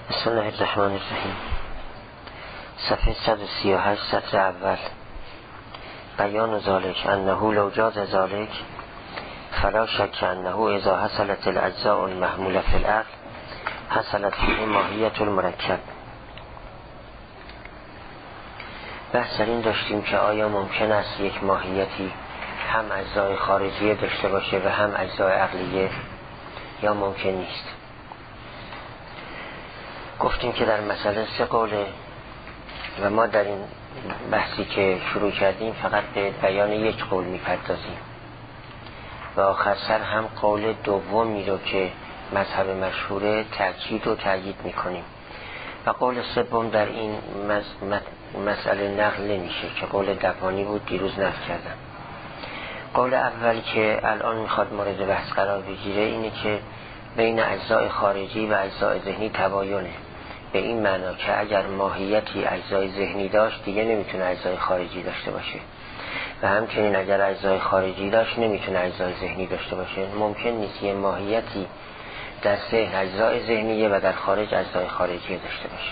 بسم الله الرحمن الرحیم. صفحه 138 سطر اول. بیان ذالک انه لو جاز ذالک فلا شک انه اذا حصلت الاجزاء المحموله فی العقل حصلت فيه ماهیت المرکب. بحث در این داشتیم که آیا ممکن است یک ماهیتی هم اجزای خارجیه داشته باشه و هم اجزای عقلیه یا ممکن نیست. گفتیم که در مسئله 3 قوله و ما در این بحثی که شروع کردیم فقط به بیان یک قول میپردازیم و آخر سر هم قول دومی رو که مذهب مشهوره تأکید و تأیید میکنیم و قول سوم در این مسئله نقل نمیشه که قول دبانی بود، دیروز نقل کردم. قول اول که الان میخواد مورد بحث قرار بگیره اینه که بین اجزای خارجی و اجزای ذهنی تباینه، به این معنا که اگر ماهیتی اجزای ذهنی داشت دیگه نمیتونه اجزای خارجی داشته باشه و همچنین اگر اجزای خارجی داشت نمیتونه اجزای ذهنی داشته باشه. ممکن نیست یه ماهیتی در ذهن اجزای ذهنیه و در خارج اجزای خارجی داشته باشه.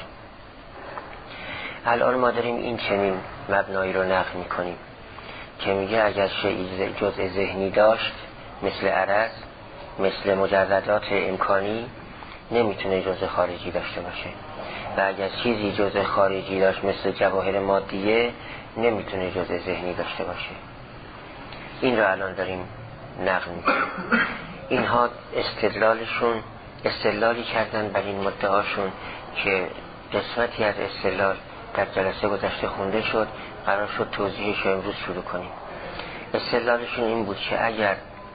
الان ما داریم این چنین مبنایی رو نقل میکنیم که میگه اگر شیء جزء ذهنی داشت مثل عرض، مثل مجردات امکانی، نمیتونه جزء خارجی داشته باشه و اگر چیزی جزء خارجی داشت مثل جواهر مادیه نمیتونه جزء ذهنی داشته باشه. این رو الان داریم نقل میکنیم. اینها استدلالی کردن بر این مدعاشون که قسمتی از استدلال در جلسه گذشته خونده شد، قرار شد توضیحش رو امروز شروع کنیم. استدلالشون این بود که اگر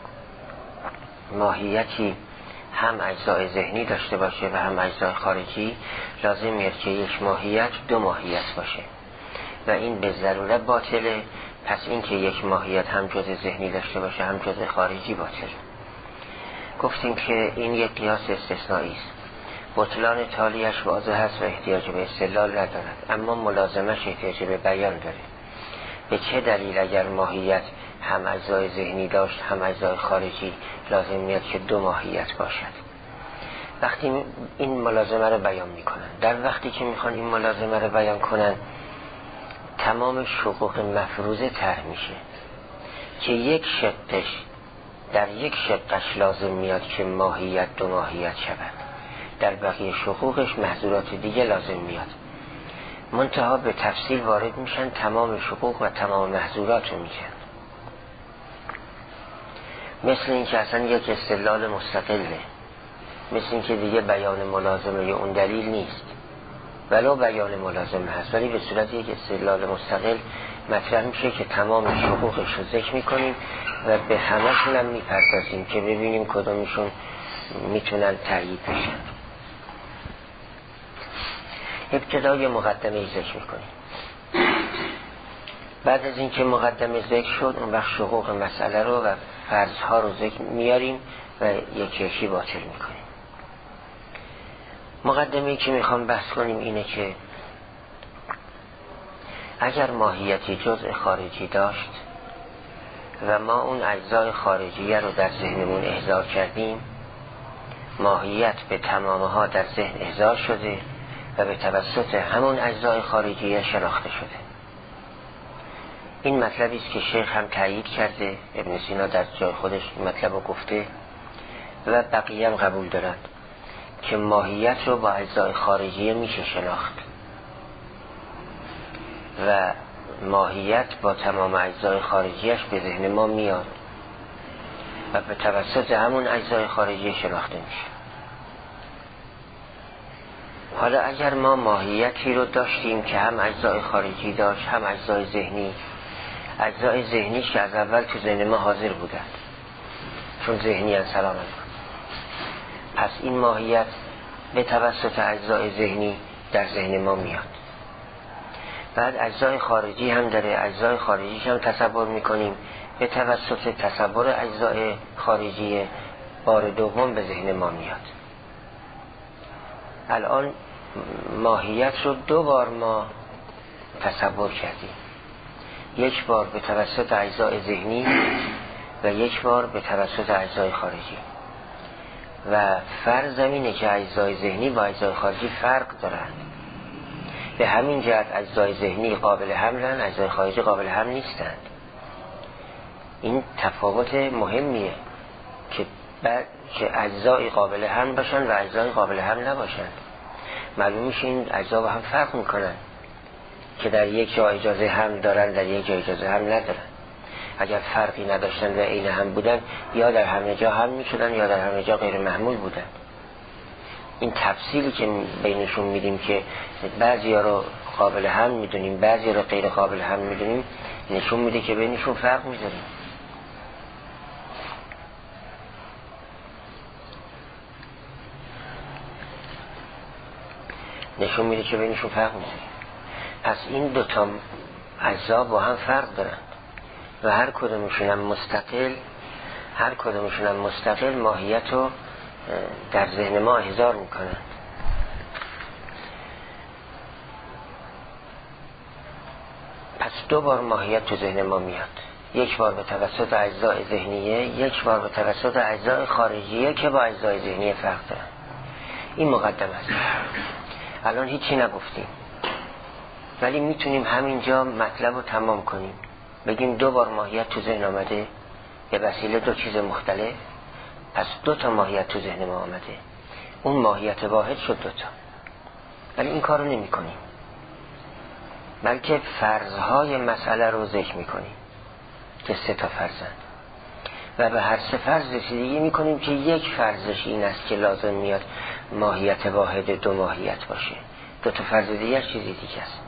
ماهیتی هم اجزای ذهنی داشته باشه و هم اجزای خارجی، لازم میاد که یک ماهیت 2 ماهیت باشه و این به ضرورت باطله. پس این که یک ماهیت هم جزء ذهنی داشته باشه هم جزء خارجی باطله. گفتیم که این یک قیاس استثنایی است، بطلان تالیش واضح است و احتیاج به استدلال ندارد، اما ملازمش احتیاج به بیان داره. به چه دلیل اگر ماهیت هم اجزای ذهنی داشت هم اجزای خارجی لازم میاد که 2 ماهیت باشد؟ وقتی این ملازمه رو بیان میکنن، در وقتی که میخوان این ملازمه رو بیان کنن تمام شقوق مفروضه طرح میشه که در یک شقش لازم میاد که ماهیت 2 ماهیت شود، در بقیه شقوقش محظورات دیگه لازم میاد. منتها به تفصیل وارد میشن، تمام شقوق و تمام محظورات رو میگن. مثل این که اصلا یک استدلال مستقله، مثل این که دیگه بیان ملازمه یا اون دلیل نیست، ولو بیان ملازمه هست ولی به صورت یک استدلال مستقل مطرح میشه که تمام شقوقش رو ذکر میکنیم و به همه‌شون هم میپردازیم که ببینیم کدومشون میتونن تأیید بشن. ابتدای مقدمه ذکر میکنیم. بعد از اینکه مقدمه ذکر شد اون وقت شقوق مسئله رو و فرضها رو ذکر میاریم و یکی باطل میکنیم. مقدمه‌ای که میخوام بحث کنیم اینه که اگر ماهیتی جزء خارجی داشت و ما اون اجزای خارجیه رو در ذهنمون احضار کردیم، ماهیت به تمامها در ذهن احضار شده و به توسط همون اجزای خارجیه شناخته شده. این مطلبی است که شیخ هم تأیید کرده، ابن سینا در جای خودش مطلب رو گفته و بقیه هم قبول دارند که ماهیت رو با اجزای خارجیه میشه شناخت و ماهیت با تمام اجزای خارجیش به ذهن ما میاد و به توسط همون اجزای خارجی شناخته میشه. حالا اگر ما ماهیتی رو داشتیم که هم اجزای خارجی داشت هم اجزای ذهنی، اجزای ذهنیش که از اول تو ذهن ما حاضر بودند چون ذهنی ان سلام علیکم، پس این ماهیت به توسط اجزای ذهنی در ذهن ما میاد. بعد اجزای خارجی هم داره، اجزای خارجیش هم تصور میکنیم، به توسط تصور اجزای خارجی بار دوم به ذهن ما میاد. الان ماهیت رو 2 بار ما تصور کردیم، یک بار به توسط اجزای ذهنی و یک بار به توسط اجزای خارجی. و فرض اینه که اجزای ذهنی با اجزای خارجی فرق دارن. به همین جهت اجزای ذهنی قابل حملن، اجزای خارجی قابل حمل نیستند. این تفاوت مهمیه که اجزای قابل حمل باشن و اجزای قابل حمل نباشن. معلوم میشه این اجزا با هم فرق میکنن که در یک جا اجازه حمل دارن، در یک جا اجازه حمل ندارن. اگر فرقی نداشتن و عین هم بودن، یا در همه جا حمل میشدن یا در همه جا غیر محمول بودن. این تفصیلی که بینشون میدیم که بعضی ها رو قابل حمل میدونیم بعضی رو غیر قابل حمل میدونیم، نشون میده که بینشون فرق میذاریم. نشون میده که بینشون فرق میذاریم. پس این دوتا اجزا با هم فرق دارن و هر کدومشون مستقل ماهیت رو در ذهن ما احضار میکنن. پس دو بار ماهیت تو ذهن ما میاد، یک بار به توسط اجزای ذهنیه، یک بار به توسط اجزای خارجیه که با اجزای ذهنیه فرق دارن. این مقدمه است. الان هیچی نگفتیم ولی میتونیم همینجا مطلب رو تمام کنیم. بگیم دو بار ماهیت تو ذهن آمده به وسیله دو چیز مختلف، پس دو تا ماهیت تو ذهن ما آمده، اون ماهیت واحد شد دو تا. ولی این کار رو نمی کنیم، بلکه فرضهای مسئله رو ذکر می کنیم که 3 تا فرضن و به هر 3 فرض رسیدگی می کنیم که یک فرضش این است که لازم میاد ماهیت واحد دو ماهیت باشه. 2 تا فرض دیگه چیزی دیگه است.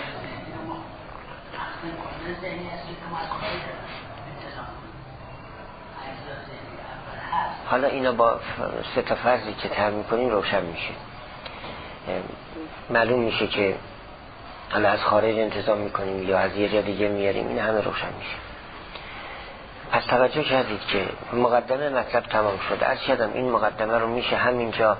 حالا اینا با 3 تا فرضی که طرح می‌کنیم روشن میشه. معلوم میشه که حالا از خارج انتظام میکنیم یا از یه جا دیگه میاریم، این همه روشن میشه. پس توجه کردید که مقدمه مطلب تمام شد. عرض کردم این مقدمه رو میشه همینجا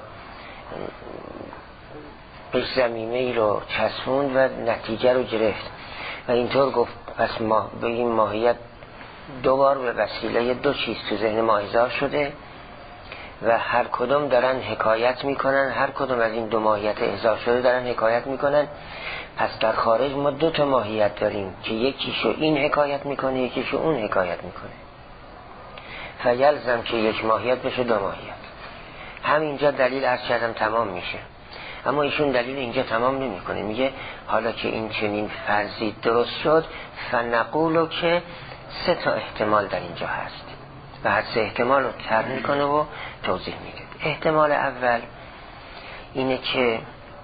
به زمینه‌ای رو چسبوند و نتیجه رو گرفت و اینطور گفت پس ما به این ماهیت 2 بار به وسیله 2 چیز تو ذهن ما احضار شده و هر کدوم دارن حکایت میکنن، هر کدوم از این 2 ماهیت احضار شده دارن حکایت میکنن. پس در خارج ما 2 تا ماهیت داریم که یکیشو این حکایت میکنه یکیشو اون حکایت میکنه. فیلزم که یک ماهیت بشه 2 ماهیت. همینجا دلیل عرض کردم تمام میشه. اما ایشون دلیل اینجا تمام نمیکنه، میگه حالا که این چنین فرضی درست شد فنقولو که 3 تا احتمال در اینجا هست و هر 3 احتمال رو طرح میکنه و توضیح میده. احتمال اول اینه که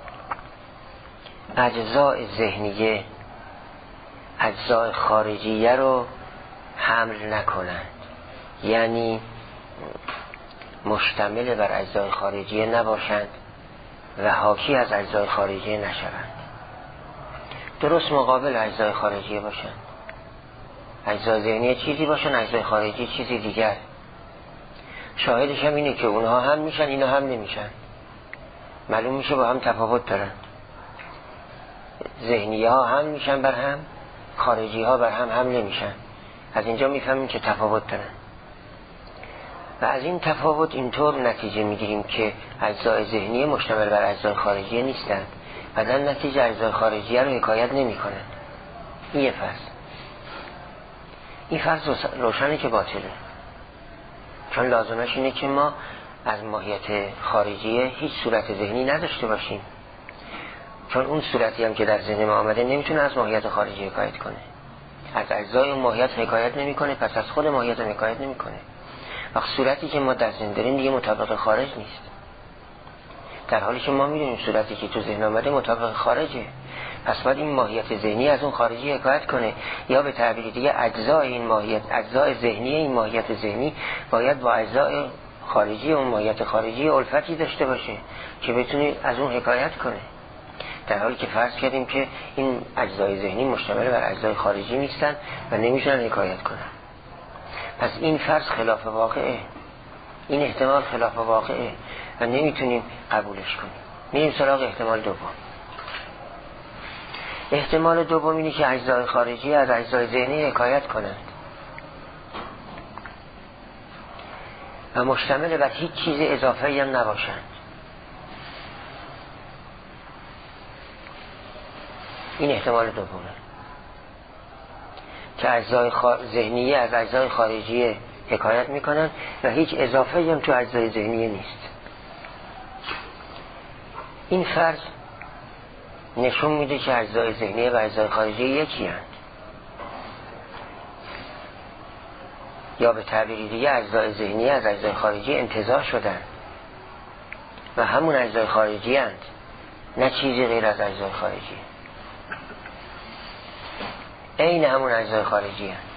اجزای ذهنیه اجزای خارجیه رو حمل نکنند، یعنی مشتمل بر اجزای خارجیه نباشند و حاکی از اجزای خارجیه نشوند، درست مقابل اجزای خارجیه باشند. اجزای ذهنیه چیزی باشن، اجزای خارجی چیزی دیگر. شاهدش هم اینه که اونها هم میشن اینا هم نمیشن. معلوم میشه با هم تفاوت دارن. ذهنی ها هم میشن بر هم، خارجی ها بر هم نمیشن. از اینجا میفهمیم که تفاوت دارن و از این تفاوت اینطور نتیجه میگیریم که اجزای ذهنی مشتمل بر اجزای خارجی نیستند و در نتیجه اجزای خارجی رو حکایت نمی کنند. این یه فرض. این فرض روشنه که باطله، چون لازمش اینه که ما از ماهیت خارجیه هیچ صورت ذهنی نداشته باشیم، چون اون صورتی هم که در ذهن ما آمده نمیتونه از ماهیت خارجی حکایت کنه. از اجزای اون ماهیت حکایت نمیکنه، پس از خود ماهیت هم حکایت نمیکنه. وقت صورتی که ما در ذهن داریم دیگه مطابق خارج نیست، در حالی که ما میدونیم صورتی که تو ذهن آمده مطابق خارجه. پس باید این ماهیت ذهنی از اون خارجی حکایت کنه، یا به تعبیر دیگه اجزای این ماهیت، اجزای ذهنی این ماهیت ذهنی باید با اجزای خارجی اون ماهیت خارجی الفتی داشته باشه که بتونه از اون حکایت کنه، در حالی که فرض کردیم که این اجزای ذهنی مشتمل بر اجزای خارجی نیستن و نمیتونن حکایت کنن. پس این فرض خلاف واقعه، این احتمال خلاف واقعه و نمیتونیم قبولش کنیم. میریم سراغ احتمال دوم. احتمال دوم اینه که اجزای خارجی از اجزای ذهنی حکایت کنند و مشتمل بر هیچ چیز اضافه‌ای هم نباشند. این احتمال دومه که اجزای ذهنیه از اجزای خارجیه حکایت میکنن و هیچ اضافه‌ای هم تو اجزای ذهنیه نیست. این فرض نشون میده که اجزای ذهنیه و اجزای خارجیه یکی هستند، یا به تعبیری دیگه اجزای ذهنیه از اجزای خارجی انتزاع شدن و همون اجزای خارجی هستند، نه چیزی غیر از اجزای خارجی، عین همون اجزای خارجی هستند.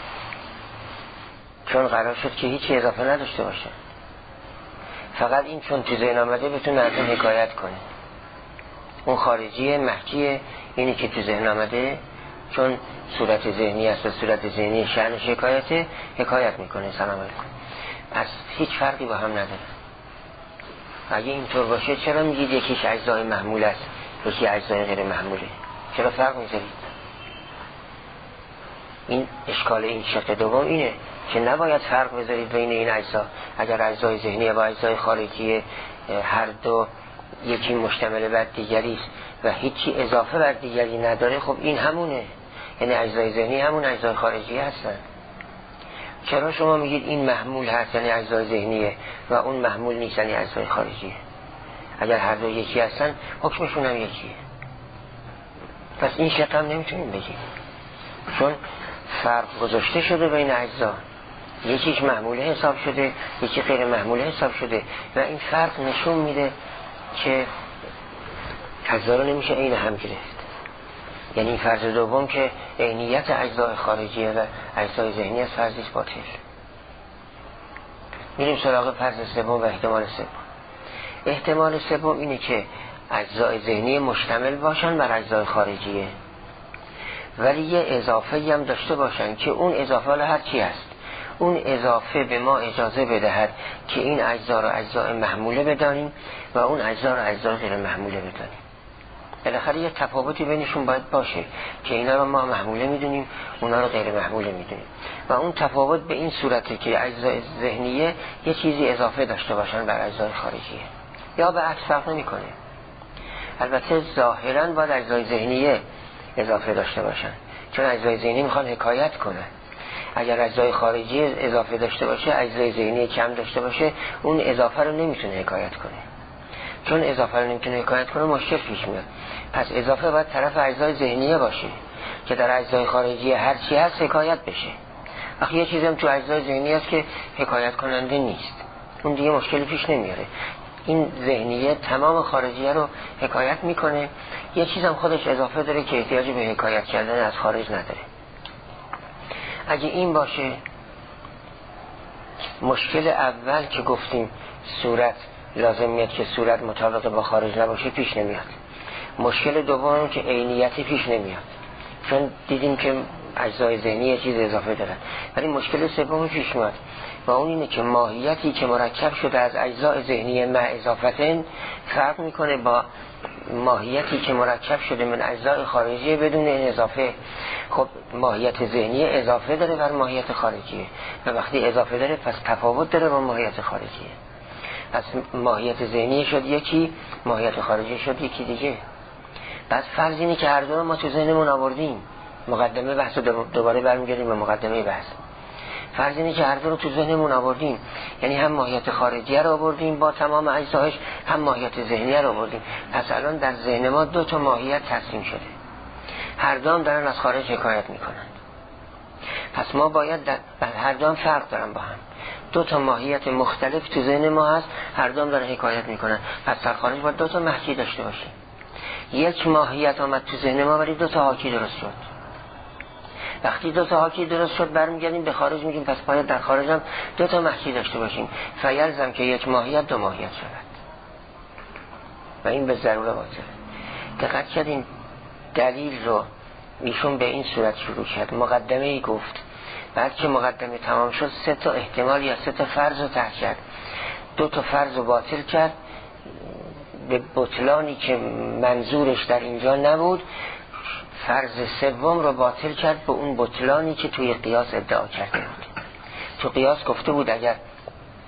چون قرار شد که هیچ اضافه نداشته باشه، فقط این چون تو ذهن آمده بتونه از اون حکایت کنه. اون خارجیه محکیه، اینی که تو ذهن آمده چون صورت ذهنی است و صورت ذهنی شأنش حکایته، حکایت میکنه. سلام علیکم. پس هیچ فرقی با هم نداره. اگه اینطور باشه چرا میگید یکیش اجزای محمول است یکی اجزای غیر محموله؟ چرا فرق میذارید؟ این اشکال این شق دوم اینه که نباید فرق بذارید بین این اجزا. اگر اجزای ذهنی با اجزای خارجی هر دو یکی مشتمل بر دیگری است و هیچی اضافه بر دیگری نداره، خب این همونه، یعنی اجزای ذهنی همون اجزای خارجی هستن. چرا شما میگید این محمول هست یعنی اجزای ذهنیه و اون محمول نیست یعنی اجزای خارجیه؟ اگر هر دو یکی هستن حکمشون هم یکیه. پس این شق هم نمیتونیم بگیم، چون فرق گذاشته شده بین اجزا، یکیش محموله حساب شده یکی غیر محموله حساب شده و این فرق نشون میده که اجزا رو نمیشه عین هم گرفت. یعنی این فرض دوم که عینیت اجزای خارجیه و اجزای ذهنی از فرضیش باطل. میریم سراغ فرض سوم و احتمال سوم. احتمال سوم اینه که اجزای ذهنی مشتمل باشن بر اجزای خارجیه، ولی یه اضافه هم داشته باشن که اون اضافه هر چی هست، اون اضافه به ما اجازه بدهد که این اجزا رو اجزای محموله بدانیم و اون اجزا رو اجزای غیر محموله بدانیم. بالاخره یه تفاوتی بینشون باید باشه که اینا رو ما محموله میدونیم اونا رو غیر محموله میدونیم و اون تفاوت به این صورته که اجزای ذهنیه یه چیزی اضافه داشته باشن بر اجزای خارجیه، یا به عکس فرق نمیکنه. البته ظاهرا باید اجزای ذهنیه اضافه داشته باشن، چون اجزای ذهنی میخوان حکایت کنن. اگر اجزای خارجی اضافه داشته باشه، اجزای ذهنی کم داشته باشه، اون اضافه رو نمیتونه حکایت کنه. چون اضافه رو نمیتونه حکایت کنه مشکل پیش میاد. پس اضافه باید طرف اجزای ذهنیه باشه که در اجزای خارجی هر چی هست حکایت بشه. وقتی یه چیزی هم تو اجزای ذهنی هست که حکایت کننده نیست، اون دیگه مشکلی پیش نمیاره. این ذهنیه تمام خارجیه رو حکایت میکنه، یه چیز هم خودش اضافه داره که احتیاج به حکایت کردن از خارج نداره. اگه این باشه، مشکل اول که گفتیم صورت لازم میاد که صورت مطابق با خارج نباشه پیش نمیاد. مشکل دوم که عینیتی پیش نمیاد، چون دیدیم که اجزای ذهنی یه چیز اضافه دارن. ولی مشکل سوم پیش میاد و اون اینه که ماهیتی که مرکب شده از اجزای ذهنی مع اضافتن فرق میکنه با ماهیتی که مرکب شده من اجزای خارجی بدون این اضافه. خب ماهیت ذهنی اضافه داره بر ماهیت خارجیه و وقتی اضافه داره پس تفاوت داره با ماهیت خارجیه. پس ماهیت ذهنی شد یکی، ماهیت خارجی شد یکی دیگه. پس فرض اینه که هر دو ما تو ذهنمون آوردیم. مقدمه بحث دوباره برمیگردیم به مقدمه بحث. فرض اینه که هر دو رو تو ذهنمون آوردیم، یعنی هم ماهیت خارجی رو آوردیم با تمام اجزاش، هم ماهیت ذهنی رو آوردیم. پس الان در ذهن ما دو تا ماهیت ترسیم شده، هر دو هم دارن از خارج حکایت میکنن. پس ما باید هر دو هم فرق دارن با هم، دو تا ماهیت مختلف تو ذهن ما هست، هر دو هم دارن حکایت میکنن. پس در خارج باید دو تا محکی داشته باشیم. یک ماهیت آمد تو ذهن ما ولی دو تا حاکی درست شد. وقتی دو تا حاکی درست شد برمیگردیم به خارج میگیم پس باید در خارج هم دو تا محکی داشته باشیم. فیلزم که یک ماهیت دو ماهیت شود و این به ضروره باطله. دقت کردیم دلیل رو ایشون به این صورت شروع کرد. مقدمه ای گفت، بعد که مقدمه تمام شد سه تا احتمال یا سه تا فرض رو طرح کرد. دو تا فرض رو باطل کرد به بطلانی که منظورش در اینجا نبود. فرض سوم رو باطل کرد به اون بطلانی که توی قیاس ادعا کرده بود. تو قیاس گفته بود اگر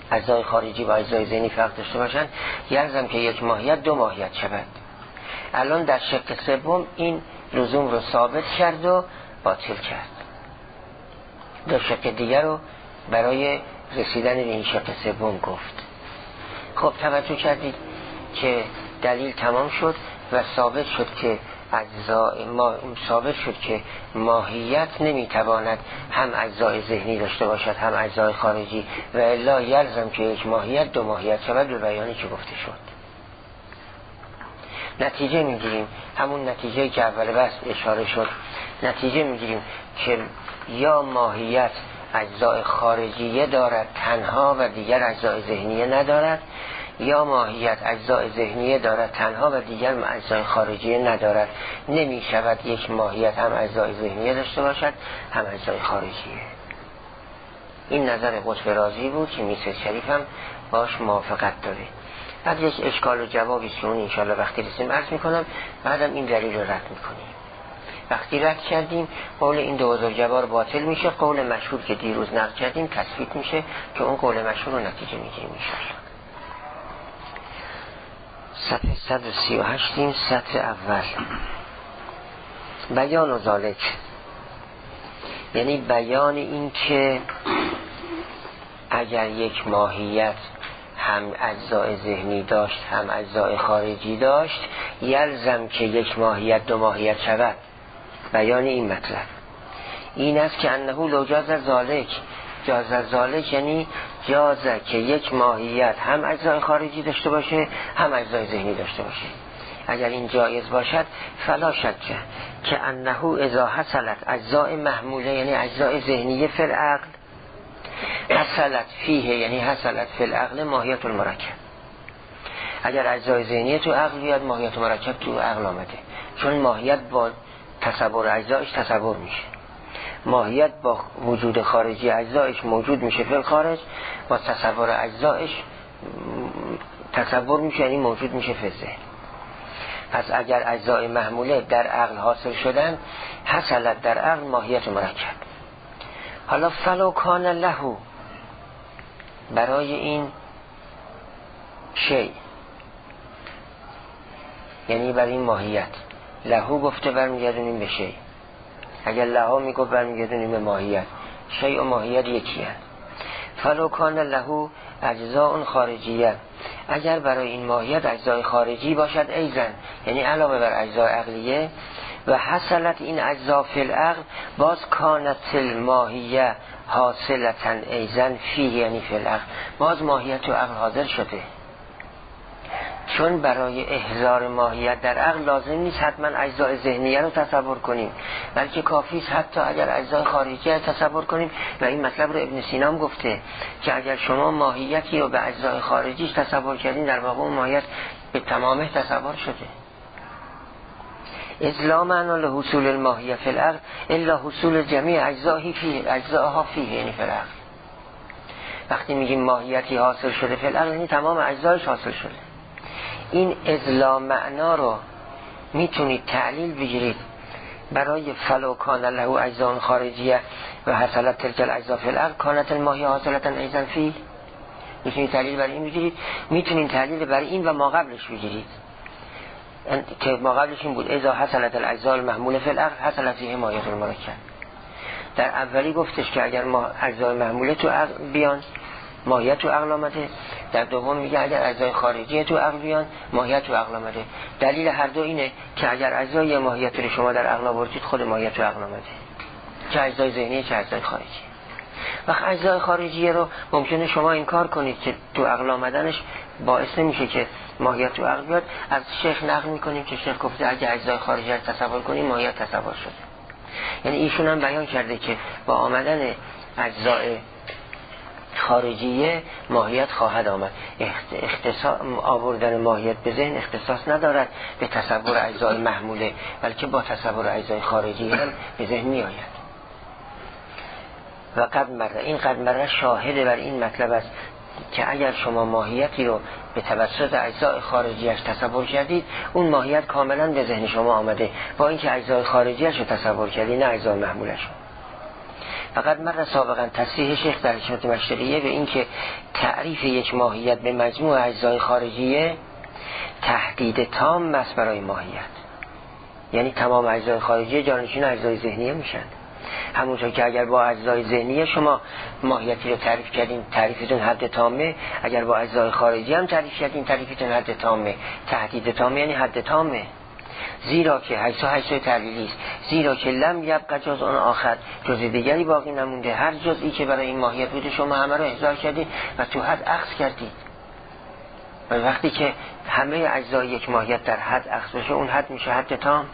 اجزای خارجی و اجزای ذهنی فرق داشته باشند، یلزم که یک ماهیت دو ماهیت شود. الان در شق سوم این لزوم رو ثابت کرد و باطل کرد. دو شق دیگر رو برای رسیدن به این شق سوم گفت. خب توجه کردید که دلیل تمام شد و ثابت شد که ثابت شد که ماهیت نمیتواند هم اجزای ذهنی داشته باشد هم اجزای خارجی و الا یلزم که یک ماهیت دو ماهیت شود به بیانی که گفته شد. نتیجه میگیریم همون نتیجه که اول بحث اشاره شد، نتیجه میگیریم که یا ماهیت اجزای خارجیه دارد تنها و دیگر اجزای ذهنیه ندارد، یا ماهیت اجزای ذهنیه دارد تنها و دیگر اجزای خارجیه ندارد. نمی شود یک ماهیت هم اجزای ذهنیه داشته باشد هم اجزای خارجیه. این نظر قطب رازی بود که میسر شریف هم باش موافقت داره. بعد یک اشکال و جوابی که اون انشاءالله وقتی رسیم عرض میکنم، بعدم این دلیل رو رد میکنیم. وقتی رد کردیم قول این دو بزرگوار باطل میشه، قول مشهور که دیروز نقل کردیم تثبیت میشه که اون قول مشهور رو نتیجه میگیریم انشاءالله. صفحه 138 سطر اول. بیان و ذالک یعنی بیان این که اگر یک ماهیت هم اجزای ذهنی داشت هم اجزای خارجی داشت یلزم که یک ماهیت دو ماهیت شود. بیان این مطلب این است که انه لو جاز ذالک، جاز ذالک یعنی جازه که یک ماهیت هم اجزای خارجی داشته باشه هم اجزای ذهنی داشته باشه. اگر این جایز باشد فلا شک که انه اذا حصلت اجزاء محموله یعنی اجزای ذهنیه فی العقل، حصلت فیه یعنی حصلت فی العقل ماهیت المرکب. اگر اجزای ذهنیه تو عقل بیاد ماهیت مرکب تو عقل آمده، چون ماهیت با تصور اجزایش تصور میشه، ماهیت با وجود خارجی اجزایش موجود میشه فی الخارج، با تصور اجزایش تصور میشه یعنی موجود میشه فی ذهن. پس اگر اجزای محموله در عقل حاصل شدن حصلت در عقل ماهیت مرکب. حالا فلو کان له، برای این شی یعنی برای این ماهیت، له گفته برمیگردونیم به شی، اگر له میگو برمیگردونیم به ماهیت، شی و ماهیت یکی هست. فلو کان له اجزاء خارجیه، اگر برای این ماهیت اجزای خارجی باشد ایزن یعنی علاوه بر اجزای عقلیه، و حصلت این اجزا فی العقل باز کانت الماهیه حاصلتن ایزن فیه یعنی فی العقل، باز ماهیت و عقل حاضر شده. چون برای احضار ماهیت در عقل لازم نیست حتما اجزای ذهنیه رو تصور کنیم، بلکه کافی است حتی اگر اجزای خارجی رو تصور کنیم. و این مطلب رو ابن سینا هم گفته که اگر شما ماهیتی رو به اجزای خارجیش تصور کردین در واقع اون ماهیت به تمامه تصور شده. اذ معنا لحصول الماهیه فی العقل الا حصول جمیع اجزاها فیه یعنی فی العقل. وقتی میگیم ماهیتی حاصل شده فی العقل یعنی تمام اجزایش حاصل شده. این اذ معنا رو میتونید تعلیل بگیرید برای فلو کان له اجزاء خارجیه و حصلت تلک الاجزاء فی العقل کانت الماهیه حاصلتا ایضا فیه. میتونید تعلیل برای این بگیرید، میتونید تعلیل برای این و ما قبلش بگیرید که ما قبلش این بود اذا حصلت الاجزاء المحموله فی العقل حصلت فیه ماهیت المرکب. در اولی گفتش که اگر ما اجزای محموله تو عقل بیان ماهیت تو عقل آمده، در دوم میگه اگر اجزای خارجی تو عقل بیان ماهیت تو عقل آمده. دلیل هر دو اینه که اگر اجزای ماهیت رو شما در عقل آوردید خود ماهیت تو عقل آمده، چه اجزای ذهنی چه اجزای خارجی. وقت اجزای خارجی رو ممکنه شما انکار کنید که تو عقل آمدنش باعث نمیشه که ماهیت تو عقل بیاد. از شیخ نقل میکنیم که شیخ گفته اگر اجزای خارجی رو تصور کنیم ماهیت تصور شده. یعنی ایشون هم بیان کرده که با آمدن اجزای خارجیه ماهیت خواهد آمد. اختصاص آوردن ماهیت به ذهن اختصاص ندارد به تصور اجزای محموله، بلکه با تصور اجزای خارجی هم به ذهن می آید. و قد مره، این قد مره شاهد بر این مطلب است که اگر شما ماهیتی رو به توسط اجزای خارجیش تصور کردید اون ماهیت کاملا به ذهن شما آمده، با اینکه اجزای خارجیش رو تصور کردید نه اجزای محمولش. فقط مر سابقا تصریح شیخ در حکمت مشرقیه به این که تعریف یک ماهیت به مجموع اجزای خارجیه تهدید تام است برای ماهیت، یعنی تمام اجزای خارجی جانشین اجزای ذهنیه میشن. همونطور که اگر با اجزای ذهنیه شما ماهیتی رو تعریف کردین تعریفتون حد تامه، اگر با اجزای خارجی هم تعریف کردین تعریفتون حد تامه. تهدید تامه یعنی حد تامه، زیرا که حیث تعلیلی است، زیرا که لم یبقى جز اون آخر، جز دیگری باقی نمونده. هر جزئی که برای این ماهیت بوده شما همه رو احضار کردید و تو حد اخذ کردید. و وقتی که همه اجزای یک ماهیت در حد اخذ بشه اون حد میشه حد تام.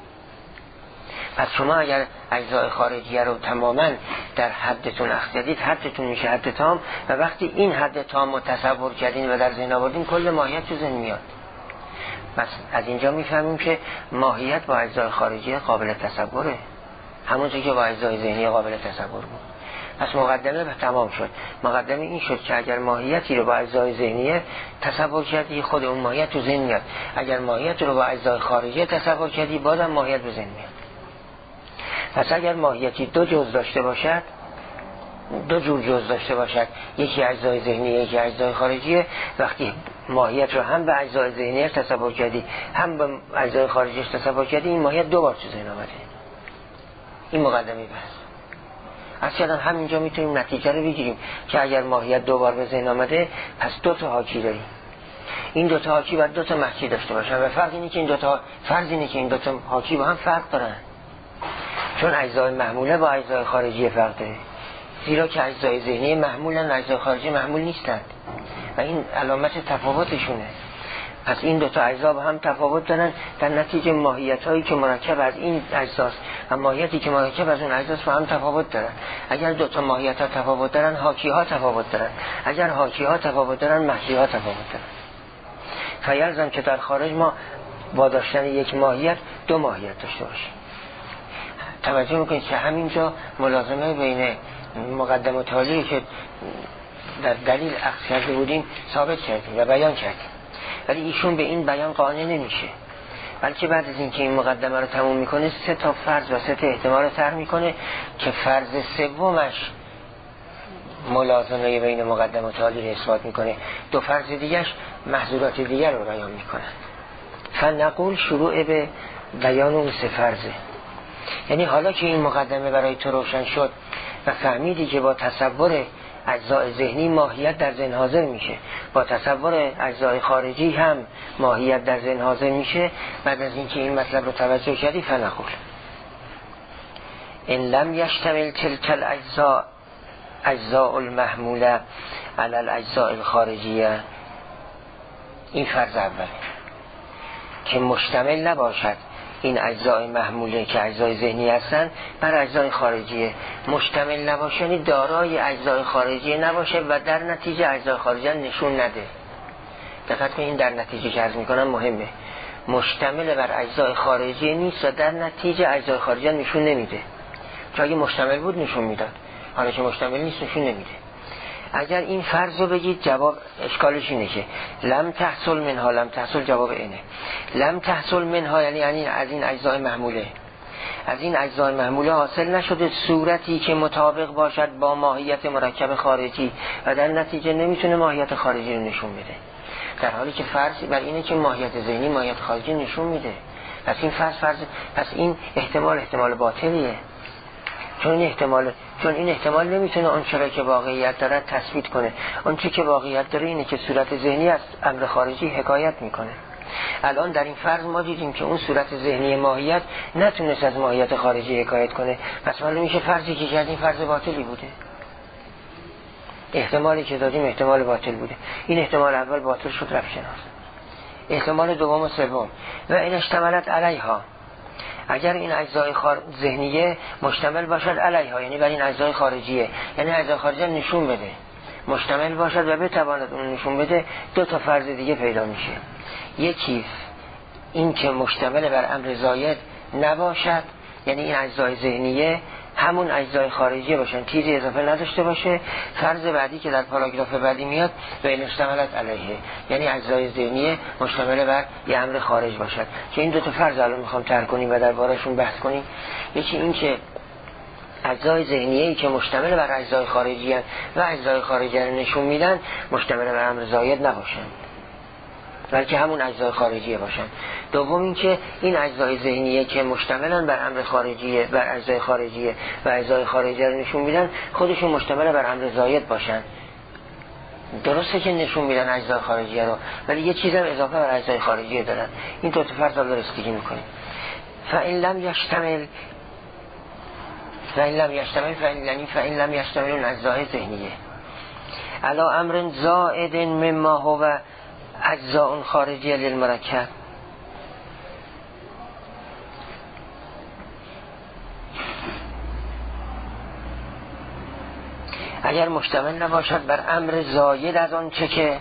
پس شما اگر اجزای خارجیه رو تماما در حدتون اخذ کردید حدتون میشه حد تام، و وقتی این حد تام رو تصور کردین و در ذهن آوردین کل ماهیت تو ذهن میاد. پس از اینجا میفهمیم که ماهیت با اجزای خارجی قابل تصوره، همونطور که با اجزای ذهنی قابل تصور بود. پس مقدمه تمام شد. مقدمه این شد که اگر ماهیتی رو با اجزای ذهنیه تصور کردی خود اون ماهیت تو ذهن میاد، اگر ماهیت رو با اجزای خارجی تصور کردی بازم ماهیت به ذهن میاد. پس اگر ماهیتی دو جز داشته باشد، دو جور جز داشته باشد، یکی اجزای ذهنی یکی اجزای خارجیه، وقتی ماهیت رو هم به اجزای ذهنی تصور کردی هم به اجزای خارجیش تصور کردی، این ماهیت دو بار تو ذهن آمده. این مقدمه بحث. اصلا همینجا میتونیم نتیجه رو بگیریم که اگر ماهیت دو بار به ذهن آمده پس دو تا حاکی داریم. این دو تا حاکی باید دو تا محکی داشته باشن و فرض اینه که این دو تا حاکی با هم فرق دارن، چون اجزای محموله با اجزای خارجی فرق داره، زیرا که اجزای ذهنی محمولن اجزای خارجی محمول نیستند و این علامت تفاوتشونه. پس این دو تا اجزا با هم تفاوت دارن، در نتیجه ماهیت هایی که مرکب از این اجزاست و ماهیتی که مرکب از اون اجزاست با هم تفاوت دارن. اگر دو تا ماهیت ها تفاوت دارن حاکی ها تفاوت دارن، اگر حاکی ها تفاوت دارن محکی ها تفاوت دارن. فیلزم که در خارج ما با داشتن یک ماهیت دو ماهیت داشته باشیم. توجه میکنید که همینجا ملازمه بین مقدم و تالی که در دلیل اخذ کرده بودیم ثابت کردیم و بیان کردیم، ولی ایشون به این بیان قانع نمیشه، بلکه بعد از اینکه این مقدمه رو تموم میکنه سه تا فرض و سه تا احتمال رو طرح میکنه که فرض سومش ملازمه بین مقدم و تالی رو اثبات میکنه، دو فرض دیگرش محظورات دیگر رو بیان میکنه. فنقول شروع به بیان اون سه فرضه. یعنی حالا که این مقدمه برای تو روشن شد و فهمیدی که با تصور اجزای ذهنی ماهیت در ذهن حاضر میشه، با تصور اجزای خارجی هم ماهیت در ذهن حاضر میشه، بعد از اینکه این مطلب رو توجه کردی فنقول ان لم یشتمل تلک الاجزاء اجزاء المحموله علی الاجزاء الخارجیه. این فرض اوله که مشتمل نباشد این اجزای محموله که اجزای ذهنی هستن بر اجزای خارجیه. مشتمل نباشه یعنی دارای اجزای خارجیه نباشه و در نتیجه اجزای خارجیه نشون نده. دقت کنید این در نتیجه که عرض میکنم مهمه. مشتمل بر اجزای خارجیه نیست و در نتیجه اجزای خارجیه نشون نمیده، چون اگه مشتمل بود نشون میداد، حالا که مشتمل نیست نشون نمیده. اگر این فرض رو بگید جواب اشکالش اینه که لم تحصل منها، لم تحصل جواب اینه، لم تحصل منها یعنی از این اجزای محموله، از این اجزای محموله حاصل نشده صورتی که مطابق باشد با ماهیت مرکب خارجی و در نتیجه نمیتونه ماهیت خارجی رو نشون بده، در حالی که فرض بر اینه که ماهیت ذهنی ماهیت خارجی نشون میده. پس این پس این احتمال باطلیه، چون این احتمال نمیتونه اون چرا که واقعیت داره تثبیت کنه. اون چی که واقعیت داره اینه که صورت ذهنی از امر خارجی حکایت میکنه. الان در این فرض ما دیدیم که اون صورت ذهنی ماهیت نتونست از ماهیت خارجی حکایت کنه، پس معلوم میشه فرضی که کردیم فرض باطلی بوده، احتمالی که دادیم احتمال باطل بوده. این احتمال اول باطل شد رفت شناس. احتمال دوم و سوم و این اشتمالت علیها، اگر این اجزای ذهنیه مشتمل باشد علیها یعنی بر این اجزای خارجیه، یعنی اجزای خارجی نشون بده، مشتمل باشد و بتواند اون نشون بده، دو تا فرض دیگه پیدا میشه. یکی این که مشتمل بر امر زاید نباشد، یعنی این اجزای ذهنیه همون اجزای خارجی باشن، چیزی اضافه نداشته باشه. فرض بعدی که در پاراگراف بعدی میاد و این اشتمالت علیه، یعنی اجزای ذهنیه مشتمل بر یه امر خارج باشد. که این دو تا فرض الان میخوام طرح کنیم و درباره‌شون بحث کنیم. یکی این که اجزای ذهنیه‌ای که مشتمل بر اجزای خارجی هستند و اجزای خارجی رو نشون میدن مشتمل بر امر زاید نباشند، بلکه همون اجزای خارجی باشن. دوم اینکه این اجزای ذهنیه که مشتملن بر امر خارجیه، بر اجزای خارجیه و اجزای خارجی رو نشون میدن خودشون مشتمل بر امر زاید باشن. درسته که نشون میدن اجزای خارجیه رو، ولی یه چیز هم اضافه بر اجزای خارجیه دارن. این دو تا فرض رو رسیدگی میکنیم. فإن لم يشتمل اون اجزای ذهنیه علی امر زائد مما هو اجزاء خارجیه للمرکب، اگر مشتمل نباشد بر امر زاید از آن چه که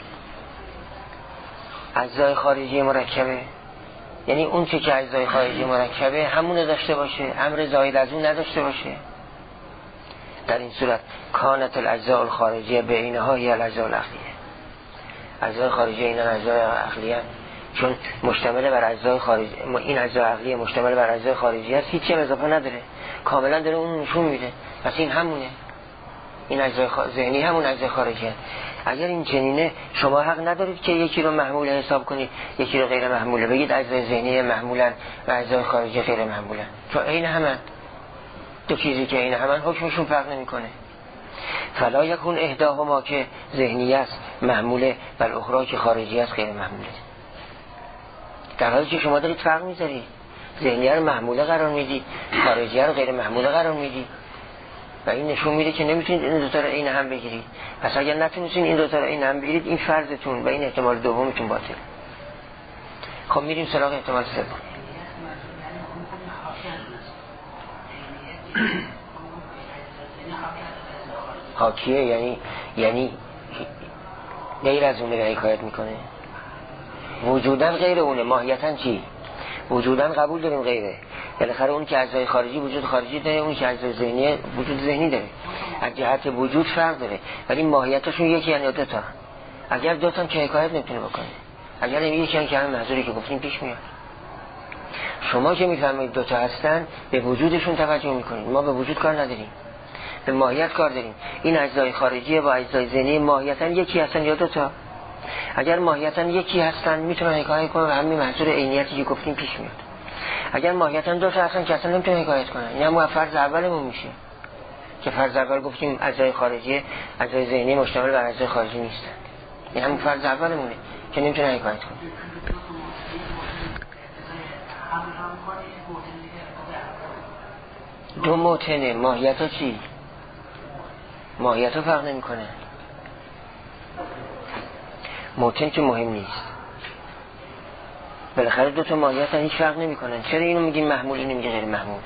اجزای خارجی مرکبه، یعنی اون چه که اجزای خارجی مرکبه همونه داشته باشه، امر زاید از اون نداشته باشه، در این صورت کانت الاجزاء الخارجیه بینها هی الاجزاء العقلیه. اجزای خارجی اینا اجزای عقلیه، چون مشتمل بر اجزای خارجی، این اجزای عقلیه مشتمل بر اجزای خارجی است، هیچ چیز اضافه نداره، کاملا داره اون نشون میده. پس این همونه، این اجزای ذهنی همون اجزای خارجی است. اگر این چنینه شما حق ندارید که یکی رو محمول حساب کنید یکی رو غیر محموله، بگید اجزای ذهنی محمولن و اجزای خارجی غیر محمولن، چون عین همن، دو چیزی که عین همن حکمشون فرق نمیکنه. فلا یکون احداهما که ذهنی است محموله و الاخرى که خارجی است غیر محموله. در حالی که شما دارید فرق میذارید، ذهنی رو محموله قرار میدید، خارجی رو غیر محموله قرار میدید و این نشون میده که نمیتونید این دو تا رو عین هم بگیرید. پس اگر نتونید این دو تا رو عین هم بگیرید این فرضتون و این احتمال دومتون باطل. خب میریم سراغ احتمال سوم. حاکیه یعنی غیر از اونه حکایت میکنه، وجودن غیر اونه، ماهیتن چی؟ وجودن قبول داریم غیره، بالاخره اون که اجزای خارجی وجود خارجی داره، اون که اجزای ذهنی وجود ذهنی داره، از جهت وجود فرق داره ولی ماهیتشون یکی یعنی دو تا. اگر دو تا که حکایت نمیتونه بکنه، اگر یکی که همین محضوری که گفتیم پیش میاد. شما که میفهمید دو تا هستن به وجودشون توجه میکنید، ما به وجود کار نداریم، به ماهیت کار داریم. این اجزای خارجی با اجزای ذهنی ماهیتاً یکی هستن یا دو تا؟ اگر ماهیتاً یکی هستن میتونن حکایت کنن و همین محضور عینیتی که گفتیم پیش میاد. اگر ماهیتاً دو تا هستن که اصلا نمیتونن حکایت کنن، این هم فرض اولمون میشه که فرض اول گفتیم اجزای خارجی اجزای ذهنی مشتمل بر اجزای خارجی نیستن، این هم فرض اولمونه که نمیتونن حکایت کنن. دو موتنه، ماهیت ها چی؟ ماهیت ها فرق نمی کنه، موتن که مهم نیست، بالاخره دو تا ماهیت ها هیچ فرق نمی کنن. چرا اینو میگیم محمول اینو میگه غیر محمول؟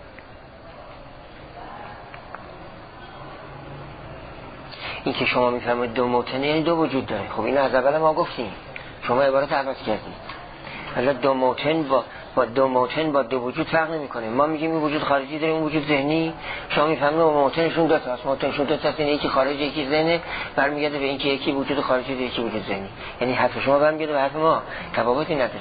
این که شما میفهمید دو موتنه یعنی دو وجود داره، خب اینو از اول ما گفتیم، شما عبارت عوض کردید. حالا دو موتن با دو وجود فرق نمیکنه. ما میگیم این وجود خارجی داره اون وجود ذهنی، شما میفهمید موتنشون دو تاست، موتنشون دو تاست، یعنی یکی خارجی یکی ذهنی، برمیگرده به اینکه یکی وجود خارجی داره یکی وجود ذهنی، یعنی حرف شما برمیگرده به حرف ما، تفاوتی نداره.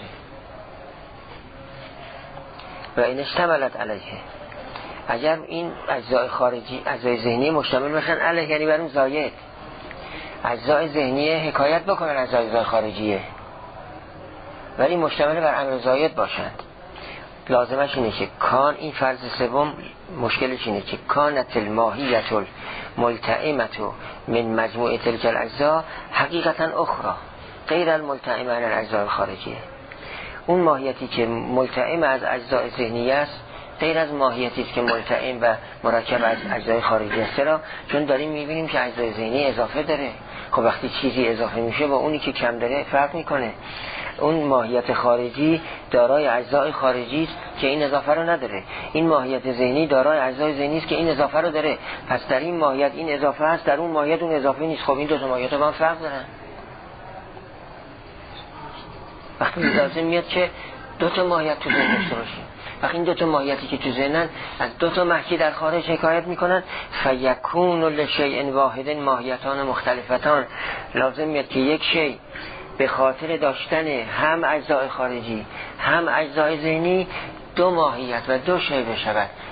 و این اشتملت علیه، اگر این اجزای خارجی اجزای ذهنی مشتمل باشن علیه یعنی بر اون زاید، اجزای ذهنی حکایت بکنن از اجزای خارجیه ولی مشتمل بر امر زاید باشند، لازمش اینه که کان، این فرض سوم مشکلش اینه که کانت الماهیت الملتئمه من مجموع تلک الاجزا حقیقتا اخرى غیر الملتئمه عن الاجزاء الخارجیه. اون ماهیتی که ملتئم از اجزای ذهنی است غیر از ماهیتی که ملتئم و مرکب از اجزای خارجی است. چرا؟ چون داریم میبینیم که اجزای ذهنی اضافه داره. خب وقتی چیزی اضافه میشه با اونی که کم داره فرق میکنه. اون ماهیت خارجی دارای اجزای خارجی است که این اضافه رو نداره، این ماهیت ذهنی دارای اجزای ذهنی است که این اضافه رو داره. پس در این ماهیت این اضافه است، در اون ماهیت اون اضافه نیست. خب این دو تا ماهیت با هم فرق دارن. وقتی لازم میاد که دو تا ماهیت تو ذهن داشته باشیم، وقتی این دو تا ماهیتی که تو ذهنن از دو تا محکی در خارج حکایت میکنن، فیکون لشیء واحد ماهیتان مختلفتان، لازم میاد که یک شی به خاطر داشتن هم اجزای خارجی هم اجزای ذهنی دو ماهیت و دو شی بشود.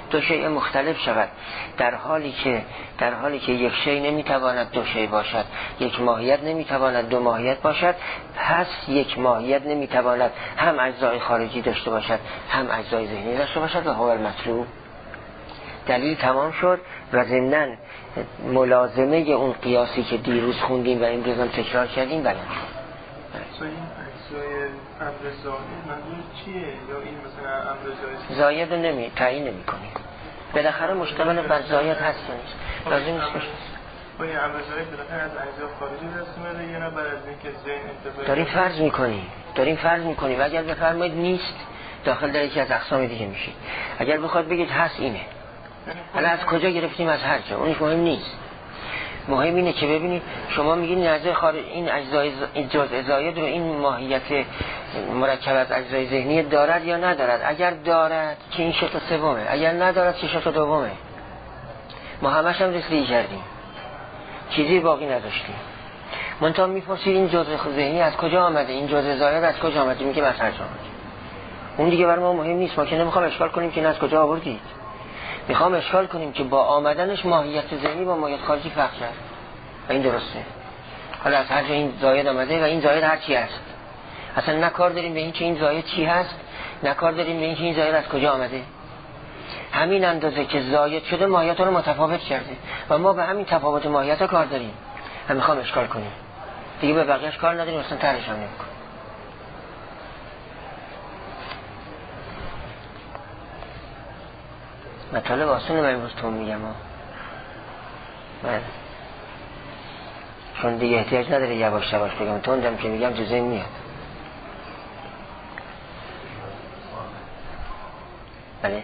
دو شیء مختلف شود. در حالی که یک شیء نمیتواند دو شیء باشد، یک ماهیت نمیتواند دو ماهیت باشد، پس یک ماهیت نمیتواند هم اجزای خارجی داشته باشد هم اجزای ذهنی داشته باشد و هو المطلوب. دلیل تمام شد و ضمناً ملازمه اون قیاسی که دیروز خوندیم و امروز هم تکرار کردیم بیان شد. این اجزای امر زاید منظور چیه؟ یا این مثلا امر زاید رو تعیین نمی‌کنیم. بالاخره مشتمل بر زاید هست یا نیست. لازم نیست باشه. این امر زاید بالاخره از اجزای خارجی دست میاد یا نه بعد از اینکه ذهن انتظار داریم فرض می‌کنیم و اگر بفرمایید نیست داخل در یکی از اقسام دیگه میشید. اگر بخواد بگید هست اینه. حالا از کجا گرفتیم؟ از هر جا. اونش مهم نیست. مهم اینه که ببینید شما میگین این اجزای خارج، این اجزای جزء زاید رو این ماهیت مرکب از اجزای ذهنی دارد یا ندارد؟ اگر دارد که این شق سومه، اگر ندارد که شق دومه. ما همش هم رسیدگی کردیم، چیزی باقی نداشتیم. منتها میپرسید این جزء ذهنی از کجا آمده، این جزء زاید از کجا آمده؟ میگه از هر جا آمده. اون دیگه برای ما مهم نیست. ما که نمیخوام اشکال کنیم که این از کجا آوردید، میخوام اشکال کنیم که با آمدنش ماهیت ذهنی با ماهیت خارجی فرق کرد و این درسته. حالا از هر جا این زاید آمده و این زاید هر چی هست، اصلا نه کار داریم به این که این زاید چی هست، نه کار داریم به این که این زاید از کجا آمده. همین اندازه که زاید شده ماهیت رو متفاوت کرده و ما به همین تفاوت ماهیت ها کار داریم. هم میخوام اشکال کنیم دیگه، به بقیه‌اش کار نداریم، اصلا طرحش هم نمی‌کنیم. مطالب آسونه من امروز تو میگم چون دیگه احتیاج نداره یواش یواش بگم، تندم که میگم جزء میاد. بله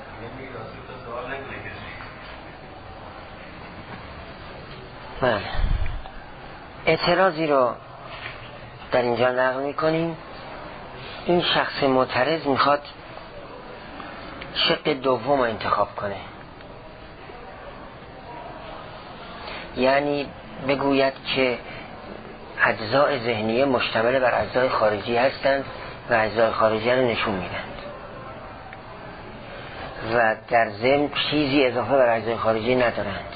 بله. اعتراضی رو در اینجا نقل میکنیم. این شخص معترض میخواد شق دوم رو انتخاب کنه، یعنی بگوید که اجزای ذهنیه مشتمل بر اجزای خارجی هستند و اجزای خارجی رو نشون میدند و در ضمن چیزی اضافه بر اجزای خارجی ندارند.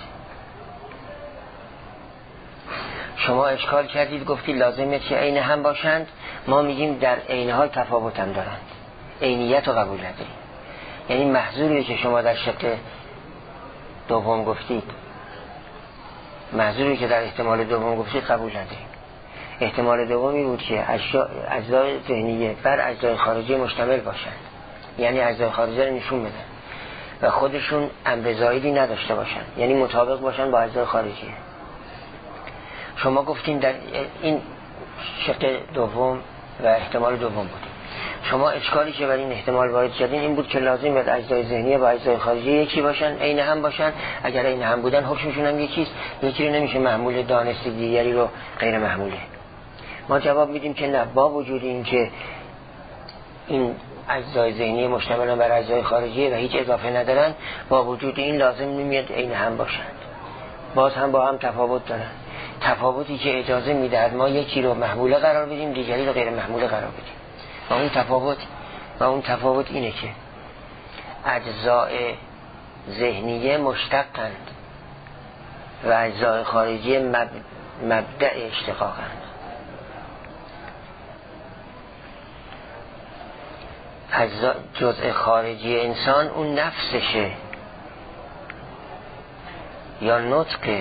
شما اشکال کردید، گفتید لازمه که عین هم باشند، ما میگیم در عین حال تفاوت هم دارند. عینیت رو قبول نداریم. یعنی محظوریه که شما در شق دوم گفتید، محظوری که در احتمال دوم گفتید قبول نداریم. احتمال دومی بود که اجزای ذهنیه بر اجزای خارجی مشتمل باشند، یعنی اجزای خارجی رو نشون بدن و خودشون امر زائدی نداشته باشند، یعنی مطابق باشند با اجزای خارجی. شما گفتین در این شق دوم و احتمال دوم بود. شما اشکالی که برای این احتمال وارد کردین این بود که لازم بود اجزای ذهنی با اجزای خارجی یکی باشن، عین هم باشن. اگر عین هم بودن حکمشون هم یکیست، یکی رو نمیشه محمول دانست، دیگری رو غیر محموله. ما جواب میدیم که نه، با وجود این که این اجزای ذهنی مشتمل بر اجزای خارجی و هیچ اضافه ندارن، با وجود این لازم نمیاد عین هم باشند، باز هم با هم تفاوت دارن. تفاوتی که اجازه میدهد ما یکی رو محموله قرار بدیم دیگری رو غیر محموله قرار بدیم. و اون تفاوت اینه که اجزای ذهنیه مشتقند و اجزای خارجی مبدأ اشتقاقند. جزء خارجی انسان اون نفسشه یا نطقه،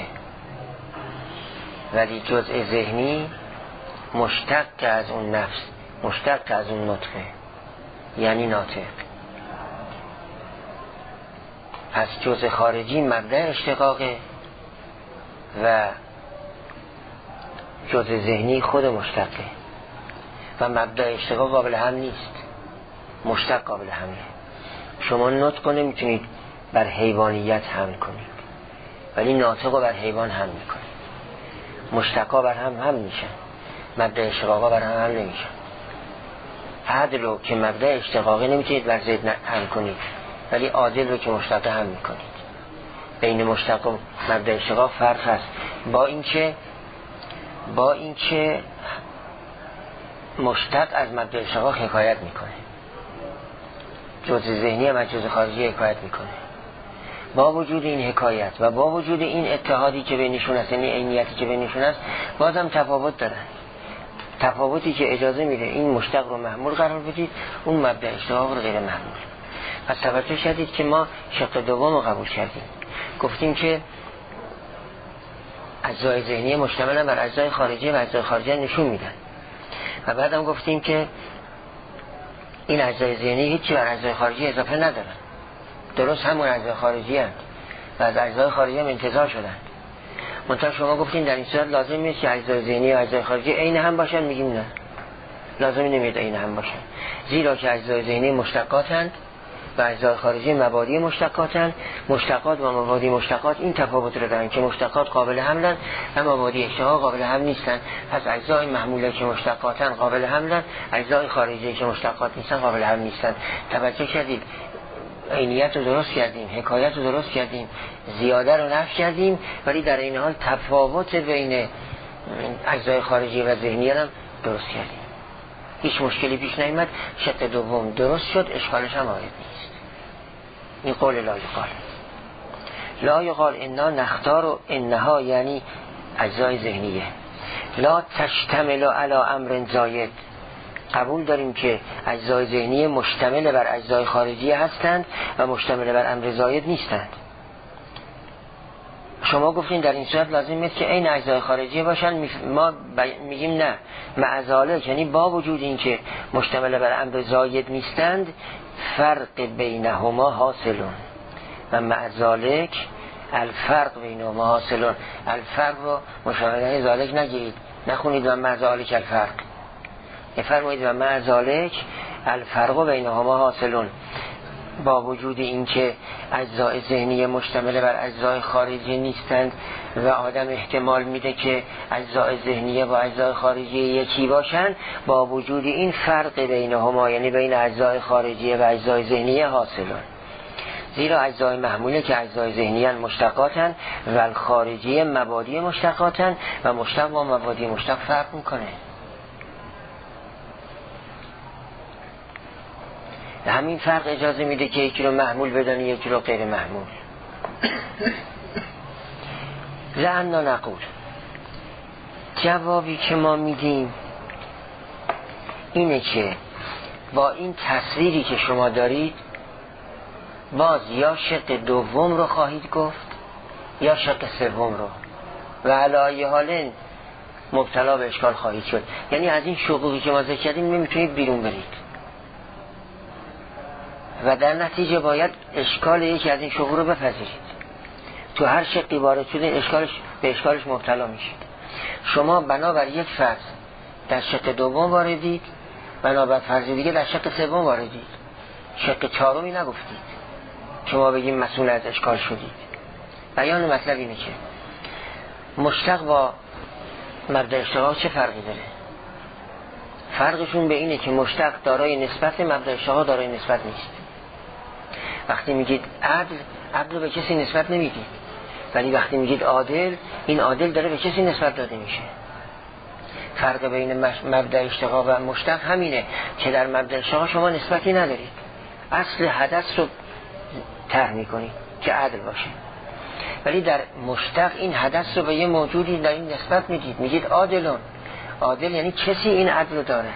ولی جزء ذهنی مشتق از اون نفس، مشتق از اون نطقه، یعنی ناطق. پس جزء خارجی مبدأ اشتقاقه و جزء ذهنی خود مشتقه و مبدأ اشتقاق قابل هم نیست، مشتق قابل همه. شما نطق نمیتونید بر حیوانیت حمل کنید، ولی ناطق رو بر حیوان حمل میکنید. مشتقا بر هم میشن، مبدأ اشتقاقا بر هم نمیشن. عدل رو که مبدأ اشتقاقی نمیتونید بر ضد حمل کنید، ولی عادل رو که مشتق حمل میکنید. بین مشتق و مبدأ اشتقاق فرق هست، با اینکه مشتق از مبدأ اشتقاق حکایت میکنه، جزء ذهنی هم از جزء خارجی حکایت میکنه. با وجود این حکایت و با وجود این اتحادی که بینشون هست، یعنی عینیتی که بینشون هست، بازم تفاوت دارن. تفاوتی که اجازه میده این مشتق رو محمول قرار بدید، اون مبدأ اشتقاق رو غیر محمول. پس توجه شدید که ما شق دوم رو قبول کردیم، گفتیم که اجزای ذهنی مشتمل بر اجزای خارجی و اجزای خارجی نشون میدن، و بعدم گفتیم که این اجزای ذهنی هیچی بر اجزای خارجی اضافه ندارن، درست همون اجزای خارجی هستند و از اجزای خارجی هم انتزاع شدن. منتها شما گفتین در این صورت لازم نیست که اجزای ذهنی و اجزای خارجی عین هم باشن. میگیم نه، لازمی نمیاد عین هم باشن، زیرا که اجزای ذهنی مشتقاتند و اجزای خارجی مبادی مشتقاتند. مشتقات و مبادی مشتقات این تفاوت رو دارن که مشتقات قابل حملن و مبادی اشتقاق قابل حمل نیستن. پس اجزای محموله که مشتقاتن قابل حملن، اجزای خارجی که مشتقات نیستن قابل حمل نیستن. توجه کردید؟ عینیت رو درست کردیم، حکایت رو درست کردیم، زیاده رو نفی کردیم، ولی در این حال تفاوت بین اجزای خارجی و ذهنی هم درست کردیم. هیچ مشکلی پیش نیامد، شق دوم درست شد، اشکالش هم وارد نیست. این قول لا یقال انا نختار و انها، یعنی اجزای ذهنیه. لا تشتمل علی امر زاید، قبول داریم که اجزای ذهنی مشتمل بر اجزای خارجی هستند و مشتمل بر امر زاید نیستند. شما گفتین در این صورت لازم نیست که این اجزای خارجی باشن، ما میگیم نه، معذالک، یعنی با وجود این که مشتمل بر امر زاید نیستند، فرق بینهما حاصلون و معذالک الفرق بینهما حاصلون. الفرق رو مشابه ذالک نگیرید، نخونید و معذالک الفرق، فرمایید و معذالک الفرق بینهما حاصلون. با وجود اینکه اجزای ذهنی مشتمل بر اجزای خارجی نیستند و آدم احتمال میده که اجزای ذهنی با اجزای خارجی یکی باشند، با وجود این فرق بینهما، یعنی بین اجزای خارجی و اجزای ذهنی حاصلون. زیرا اجزای محموله که اجزای ذهنی مشتقاتن و الخارجی مبادی مشتقاتن و مشتق با مبادی مشتق فرق میکنه. همین فرق اجازه میده که یکی رو محمول بدانی یکی رو غیر محمول. لعنا نقول، جوابی که ما میدیم اینه که با این تصویری که شما دارید باز یا شق دوم رو خواهید گفت یا شق سوم رو، و علی ای حال مبتلا به اشکال خواهید شد. یعنی از این شقوقی که ما ذکر کردیم نمیتونید بیرون برید و در نتیجه باید اشکال یکی از این شقوق رو بپذیرید. تو هر شقی وارد شده به اشکالش مبتلا میشید. شما بنابر یک فرض در شق دوم واردید، بنابر فرض دیگه در شق سوم واردید، شق چهارمی نگفتید شما بگیم مسئول از اشکال شدید. بیان مطلب اینه که مشتق با مبدأ اشتقاق چه فرقی داره؟ فرقشون به اینه که مشتق دارای نسبت، مبدأ اشتقاق دارای نسبت نیست. وقتی میگید عدل رو به کسی نسبت نمیدید، ولی وقتی میگید عادل، این عادل داره به کسی نسبت داده میشه. فرق بین مبدأ اشتقاق و مشتق همینه که در مبدأ اشتقاق شما نسبتی ندارید، اصل حدث رو طرح میکنید که عدل باشه، ولی در مشتق این حدث رو به یه موجودی در این نسبت میدید، میگید عادلون. عادل یعنی کسی این عدل رو داره.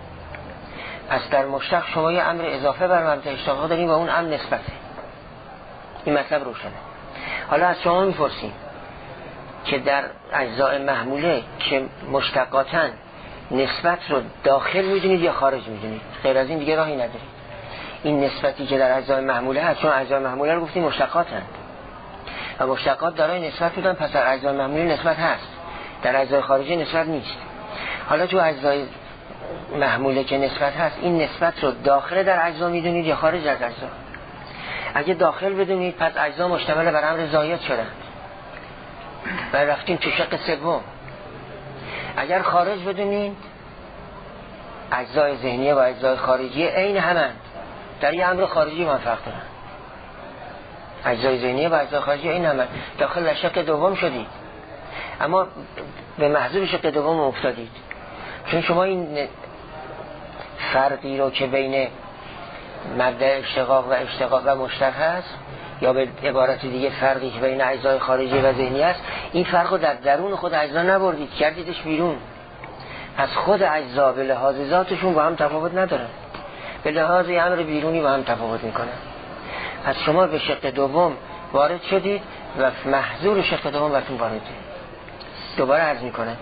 پس در مشتق شما یه امر اضافه بر مبدأ اشتقاق داریم و اون امر نسبته. این مطلب روشنه. حالا از شما میپرسیم که در اجزاء محموله که مشتقاتن نسبت رو داخل میدونید یا خارج میدونید؟ غیر از این دیگه راهی ندارید. این نسبتی که در اجزاء محموله هست، چون اجزاء محموله رو گفتیم مشتقاتن و مشتقات دارای نسبت بودن، پس در اجزاء محموله نسبت هست، در اجزاء خارجی نسبت نیست. حالا تو اجزاء محموله که نسبت هست، این نسبت رو داخل در اجزا میدونید یا خارج از اجزا؟ اگه داخل بدونید پس اجزا مشتمل بر امر زاید شدن و رفتیم تو شق سوم. اگر خارج بدونید اجزای ذهنیه و اجزای خارجی عین همند، در یه امر خارجی من فرق دارن. اجزای ذهنیه و اجزای خارجی عین همند، داخل در شق دوم شدید اما به محضور شق دوم افتادید، چون شما این فرقی رو که بین مبدأ اشتقاق و اشتقاق و مشتق هست یا به عبارت دیگه فرقی که بین اجزای خارجی و ذهنی است، این فرق رو در درون خود اجزا نبردید، کردیدش بیرون. پس خود اجزا به لحاظ ذاتشون با هم تفاوت ندارن، به لحاظ امر بیرونی با هم تفاوت میکنن. پس شما به شق دوم وارد شدید و محظور شق دوم براتون وارد. دوباره عرض میکنم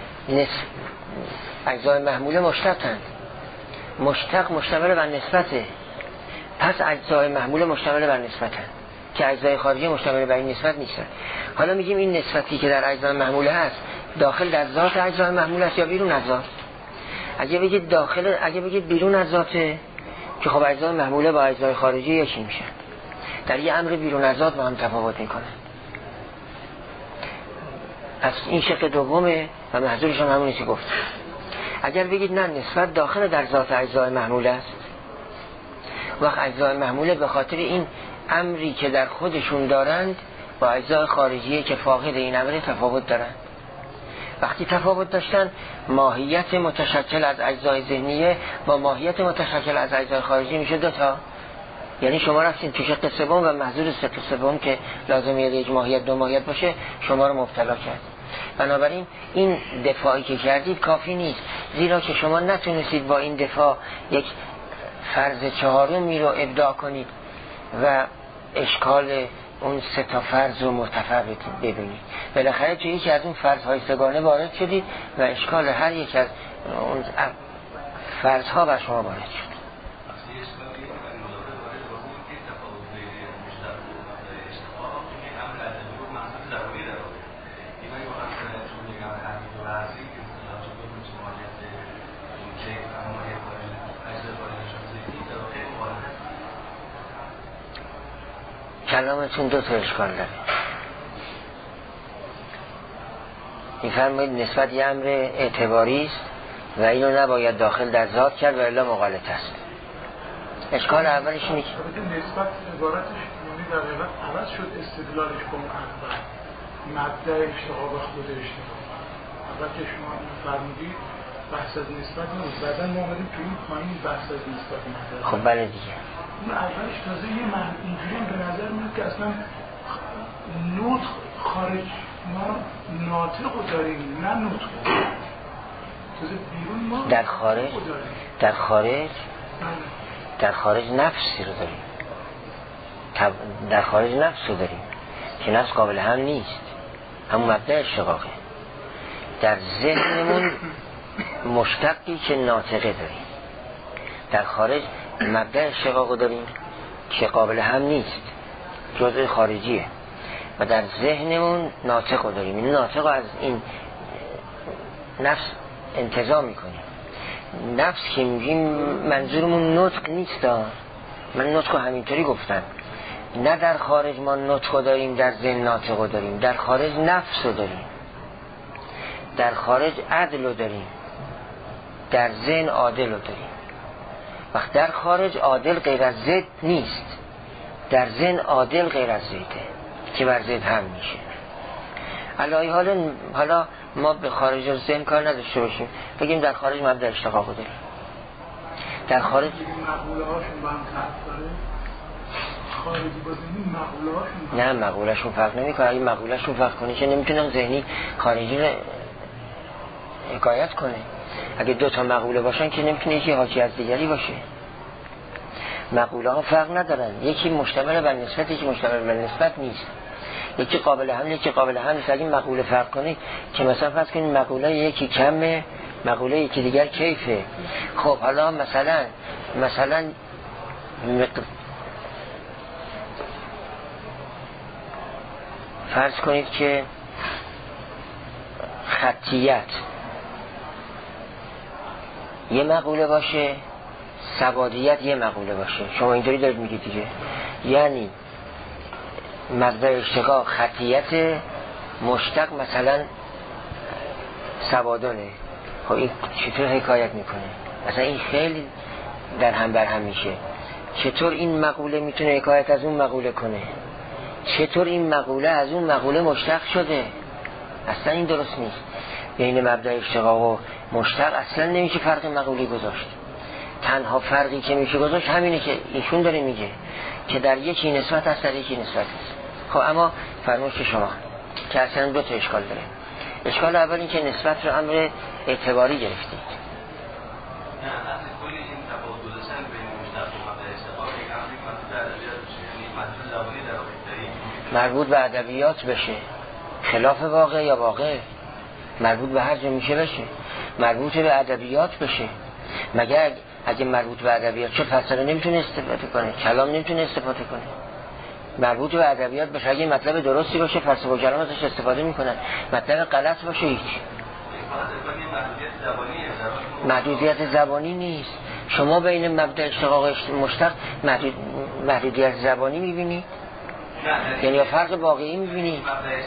اجزای محموله مشتقند، مشتق مشتمل بر نسبته، پس اجزای محموله مشتمل بر نسبتند که اجزای خارجی مشتمل بر این نسبت نیستن. حالا میگیم این نسبتی که در اجزای محموله هست داخل در ذات اجزای محموله است یا بیرون از ذات؟ اگه بگید داخل، اگه بگید بیرون از ذاته، که خب اجزای محموله با اجزای خارجی یکی میشن، در یه امر بیرون از ذات با هم تفاوت میکنن. پس این شق دومه و محظورش هم همونی که گفت. اگر بگید نه، نسبت داخل در ذات اجزای محموله است، وقت اجزای محموله به خاطر این امری که در خودشون دارند با اجزای خارجی که فاقد این امر تفاوت دارند. وقتی تفاوت داشتن، ماهیت متشکل از اجزای ذهنیه با ماهیت متشکل از اجزای خارجی میشه دوتا. یعنی شما رفتین تو شق سوم و محظور شق سوم که لازمه یک ماهیت دو ماهیت باشه شما رو مبتلا کرد. بنابراین این دفاعی که کردید کافی نیست، زیرا که شما نتونستید با این دفاع یک فرض چهارمی رو ابداع کنید و اشکال اون سه تا فرض رو مرتفع ببینید. بالاخره توی یکی از اون فرض‌های سگانه وارد شدید و اشکال هر یک از اون فرض‌ها بر شما وارد شد. کلامتون دو تا اشکال داره. می‌فرمایید نسبت یه امر اعتباری است و اینو نباید داخل در ذات کرد و الا مغالطه است. اشکال اولش اینه که نسبت عبارتش یعنی در حقیقت عوض شد استدلالش با اول مبدأ اشتغال و خود اشتغال. اول که شما فرمودید بحث از نسبت نیست، بعدا ما آمدیم تو این پایین بحث از نسبت مطرح. خب بله دیگه. اون اولش تازه یه اینجوری به نظر میاد که اصلا نطق خارج ما ناطق رو داریم، نه نطق. تازه بیرون ما در خارج نفسی رو داریم، در خارج نفس رو داریم که نفس قابل هم نیست، همون مبدأ اشتقاقه. در ذهنمون مشتقی که ناطقه داریم، در خارج مبدأ اشتقاق داریم که قابل هم نیست، جزء خارجیه، و در ذهنمون ناطق داریم. این ناطق از این نفس انتزاع میکنیم. نفس که میگیم منظورمون نطق نیست، من نطق همینطوری گفتم، نه در خارج ما نطق داریم، در ذهن ناطق داریم. در خارج نفس داریم، در خارج عدل داریم، در ذهن عادل داریم. وقت در خارج عادل غیر از ضد نیست، در ذهن عادل غیر از ضده که بر ضد هم میشه. علای حالا ما به خارج از ذهن کار نداشته باشیم، بگیم در خارج مبدأ اشتقاق داریم. در خارج مقوله هاشون با هم فرق داره، خارجی با ذهنی مقوله هاشون نه، مقوله شون فرق نمیکنه. اگه مقوله شون فرق کنه که نمیتونه ذهنی خارجی رو حکایت کنه. اگه دو تا مقوله باشن که نمیتونه یکی حاکی از دیگری باشه. مقوله ها فرق ندارن، یکی مشتمل بر نسبت، یکی مشتمل بر نسبت نیست، یکی قابل هم، یکی قابل هم نیست. اگه مقوله فرق کنه که مثلا فرض کنید مقوله یکی کمه، مقوله یکی دیگر کیفه. خب حالا مثلا فرض کنید که خطیت یه مقوله باشه، سوادیت یه مقوله باشه. شما اینطوری دارید میگید دیگه، یعنی مبدأ اشتقاق خطیت، مشتق مثلا سوادانه. خب این چطور حکایت میکنه؟ مثلا این خیلی در هم بر هم میشه. چطور این مقوله میتونه حکایت از اون مقوله کنه؟ چطور این مقوله از اون مقوله مشتق شده؟ اصلا این درست نیست. بین مبدأ اشتقاق و مشتق اصلا نمیشه فرق مقوله گذاشت. تنها فرقی که میشه گذاشت همینه که ایشون داره میگه که در یکی نسبت هست در یکی نسبت هست. خب اما فرمایش شما که اصلا دو تا اشکال داره. اشکال اول این که نسبت رو امر اعتباری گرفتید. مربوط به ادبیات بشه، خلاف واقع یا واقع، مربوط به هر جا میشه بشه، مربوط به ادبیات بشه. مگر اگه مربوط به ادبیات شد فلسفه نمیتونه استفاده کنه، کلام نمیتونه استفاده کنه. مربوط به ادبیات بشه، اگه مطلب درستی باشه فلسفه و کلام ازش استفاده میکنن، مطلب غلط باشه هیچ. محدودیت زبانی نیست. شما بین مبدأ اشتقاق مشتق محدودیت زبانی میبینی؟ یعنی یا فرق واقعی میبینی؟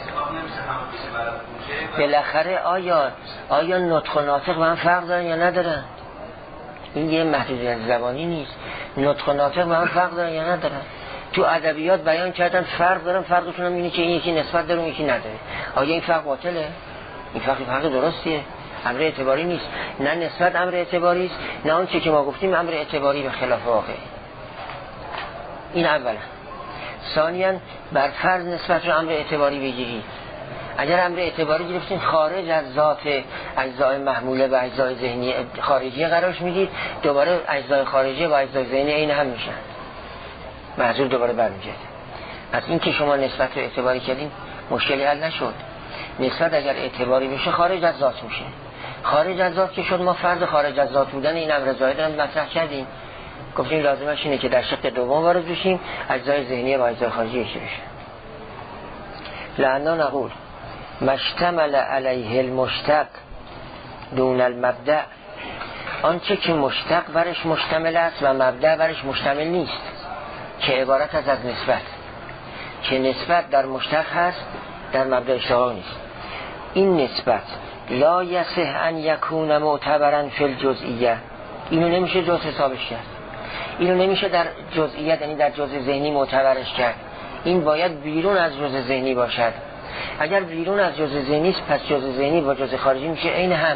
بالاخره آیا نطق و ناطق با هم فرق دارن یا ندارن؟ این یه محدودیت زبانی نیست. نطق و ناطق با هم فرق دارن یا ندارن؟ تو ادبیات بیان کردن فرق دارن، فرقشون هم اینه که این یکی نسبت داره اون یکی نداره. آیا این فرق باطله؟ این فرق درستیه، امر اعتباری نیست. نه نسبت امر اعتباری است، نه اون چیزی که ما گفتیم امر اعتباری به خلاف واقع. این اولا. ثانیاً بر فرض نسبت رو امر اعتباری بگیرید. اگر امر اعتباری گرفتین خارج از ذات اجزای محموله و اجزای ذهنی خارجی قرارش میدید، دوباره اجزای خارجی و اجزای ذهنی عین هم میشن، محصول دوباره برمیگرده. پس این که شما نسبت رو اعتباری کردین مشکلی حل نشد. نسبت اگر اعتباری بشه خارج از ذات میشه. خارج از ذات که شد ما فرض خارج از ذات بودن این امر زائد رو مطرح کردیم، گفتیم لازمش اینه که در شق دوم وارد بشیم، اجزای ذهنی و اجزای خارجی یکی بشه. لعنا نقول مشتمل علیه المشتق دون المبدأ، آنچه که مشتق برش مشتمل است و مبدأ برش مشتمل نیست، که عبارت از نسبت، که نسبت در مشتق هست در مبدأ اشتقاق نیست. این نسبت لا یصح ان یکون معتبرا فی الجزئیه، اینو نمیشه جز حسابش کرد، اینو نمیشه در جزئیت یعنی در جزء ذهنی معتبرش کرد. این باید بیرون از جزء ذهنی باشد. اگر بیرون از جزء ذهنی است پس جزء ذهنی با جزء خارجی میشه عین هم.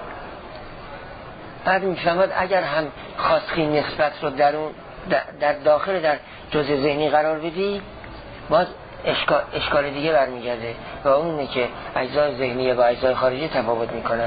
بعد میفهمد اگر هم خواستین نسبت رو در داخل در جزء ذهنی قرار بدی باز اشکال دیگه برمیگرده و اونه که اجزای ذهنی و اجزای خارجی تفاوت میکنن.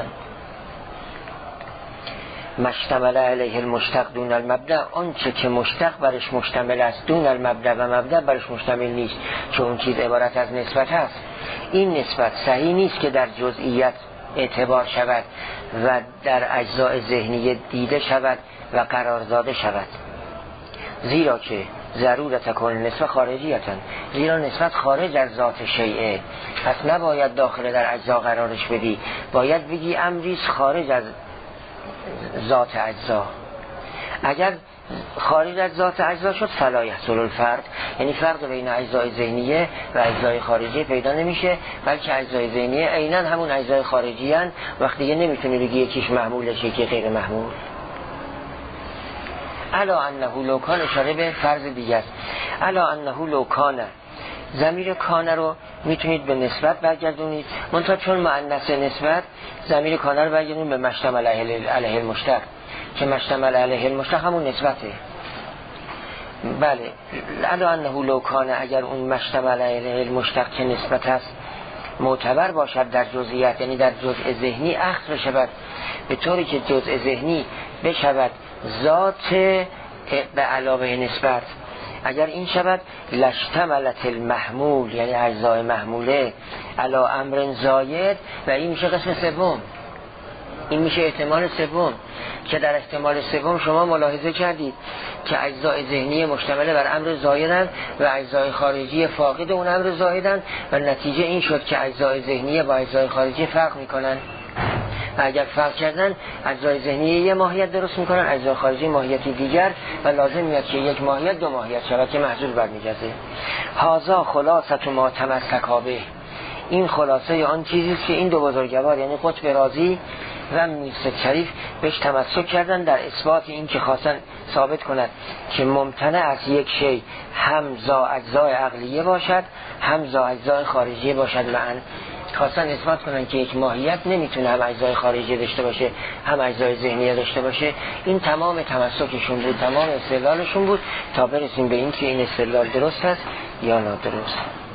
مشتمل علیه المشتق دون المبدأ، آنچه که مشتق برش مشتمل است دون المبدأ و مبدأ برش مشتمل نیست، چون اون چیز عبارت از نسبت هست. این نسبت صحیح نیست که در جزئیات اعتبار شود و در اجزای ذهنی دیده شود و قرار داده شود، زیرا که ضرورت تکون نسبت خارجیتن، زیرا نسبت خارج از ذات شیئه، پس نباید داخل در اجزا قرارش بدی، باید بگی امریز خارج از ذات اجزا. اگر خارج از ذات اجزا شد فلا یحصل الفرق، یعنی فرق بین اجزای ذهنیه و اجزای خارجی پیدا نمیشه، بلکه اجزای ذهنیه عیناً همون اجزای خارجی هن. وقتی دیگه نمیتونی بگی یکیش محمولش یکی غیر محمول. الا انه لو کان، اشاره به فرض دیگه است. الا انه لو کان، ضمیر کان رو میتونید به نسبت برگردونید، منتها چون مؤنث نسبت ضمیر کان رو برگردونید به مشتمل علیه المشتق، که مشتمل علیه المشتق همون نسبته. بله، الا انه لو کان، اگر اون مشتمل علیه المشتق که نسبت است معتبر باشد در جزئیات، یعنی در جزء ذهنی اخذ بشود، به طوری که جزء ذهنی بشود ذات به علاوه نسبت، اگر این شود لشتملت المحمول، یعنی اجزای محموله علا امر زاید، و این میشه قسم سوم، این میشه احتمال سوم، که در احتمال سوم شما ملاحظه کردید که اجزای ذهنی مشتمل بر امر زایدن و اجزای خارجی فاقد اون امر زایدن، و نتیجه این شد که اجزای ذهنی با اجزای خارجی فرق میکنن، و اگر فرق کردن اجزای ذهنی یه ماهیت درست میکنن، اجزای خارجی ماهیتی دیگر، و لازم میاد که یک ماهیت دو ماهیت شود که محصول برمیگرده. هازا خلاصه ما تمسکا به، این خلاصه آن چیزی که این دو بزرگوار یعنی قطب رازی و میرزا شریف بهش تمسک کردن در اثبات این که خواستن ثابت کنند که ممتنع از یک شی هم اجزای عقلیه باشد هم اجزای خارجیه باشد معن. خواستن اثبات کنن که یک ماهیت نمیتونه هم اجزای خارجی داشته باشه هم اجزای ذهنی داشته باشه. این تمام تمسکشون بود، تمام استدلالشون بود تا برسیم به این که این استدلال درست است یا نادرست.